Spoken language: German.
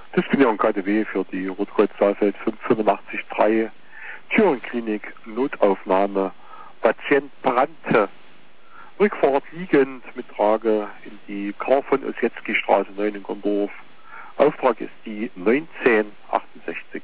Das bin ja ein KDW für die Rotkreuz Saalfeld 585-3 Thürenklinik Notaufnahme. Patient brannte rückfahrt liegend mit Trage in die Karl von Ossietzky Straße 9 in Gondorf. Auftrag ist die 1968.